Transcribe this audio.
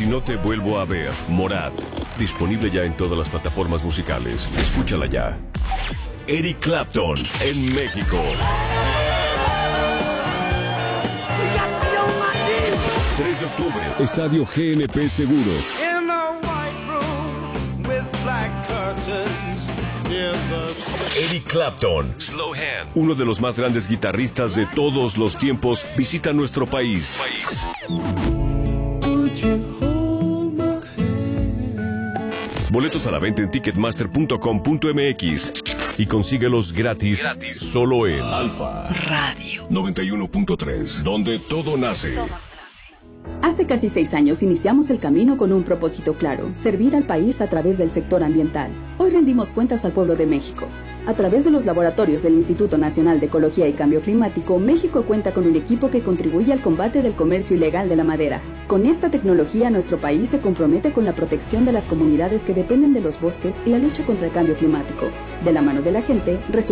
si no te vuelvo a ver, Morat. Disponible ya en todas las plataformas musicales. Escúchala ya. Eric Clapton en México. 3 de octubre, Estadio GNP Seguros. Eric Clapton, Slow Hand, uno de los más grandes guitarristas de todos los tiempos, visita nuestro país. Boletos a la venta en ticketmaster.com.mx y consíguelos gratis solo en Alfa Radio 91.3, donde todo nace. Hace casi 6 años iniciamos el camino con un propósito claro: servir al país a través del sector ambiental. Hoy rendimos cuentas al pueblo de México. A través de los laboratorios del Instituto Nacional de Ecología y Cambio Climático, México cuenta con un equipo que contribuye al combate del comercio ilegal de la madera. Con esta tecnología, nuestro país se compromete con la protección de las comunidades que dependen de los bosques y la lucha contra el cambio climático. De la mano de la gente,